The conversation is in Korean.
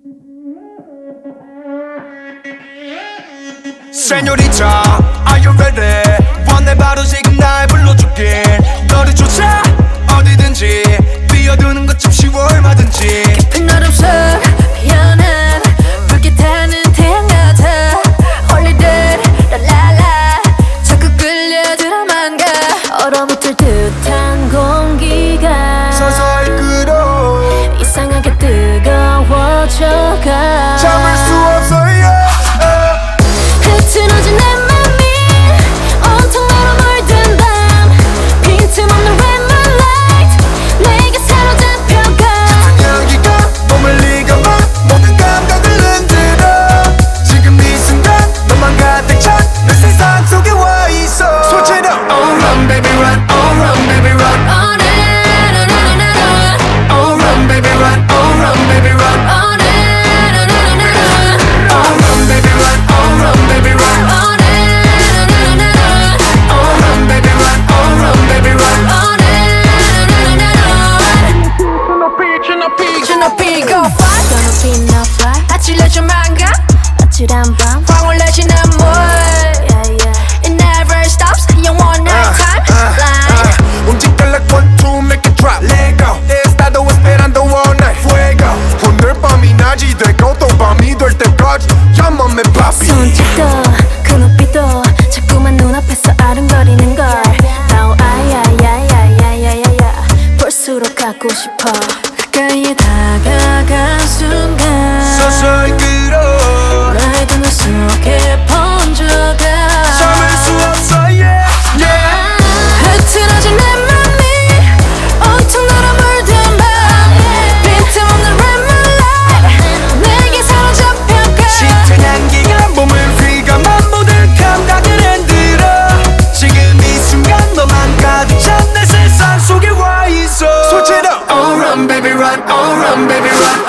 Señorita, are you ready? 원해 바로 지금 날 불러줄게. 너를 쫓아 어디든지 뛰어드는 것 좀 쉬워 얼마든지. 깊은 어둠 속 피어난 붉게 타는 태양 같아. 홀리듯 랄랄라 자꾸 끌려들어만 가. 얼어붙을 듯한 공기가 서서히 끓어 이상하게 뜨거워져가. 참을 수 없어 흐트러진 내 맘이 온통 너로 물든 밤. 빈틈없는 red moonlight 내게 사로잡혀가. 여기가 머물리가 막 모든 감각을 흔들어. 지금 이 순간 너만 가득 찬 내 세상 속에 와 있어. 손질러 Oh run baby run, oh run baby run. Oh na na na na na na. Oh run baby run, oh run baby run. Oh na na na na na na. Oh run baby run, oh run baby run. Oh na na na na na na. Oh run baby run, oh run baby run. Oh na na na na na na. 주높이 go fly. 주높이 no fly. 아찔해 좀 한가. 아찔한 밤 방울 내지는 물. It never stops. 영원 nighttime line. 움직여 like 1, 2 make it drop. Let go. Estado esperando all night. Fuego. 오늘 밤이 낮이 되고 또 밤이 될 때까지 Your mom and papi. 손짓도 그 눈빛도 자꾸만 눈앞에서 아른거리는 걸. Now 아야야야야야야야 볼수록 갖고 싶어. 가까이에 다가간 순간 서서히 끌어 나의 눈 속에 번져가. 참을 수 없어 yeah yeah. 흐트러진 내 맘이 온통 너로 물든 밤. 빈틈없는 red moonlight 내게 사로잡혀가. 짙은 향기가 몸을 휘감아 모든 감각을 흔들어. 지금 이 순간 너만 가득 찬 내 세상 속에 와 있어. 손질러 Oh run baby run, oh run baby run.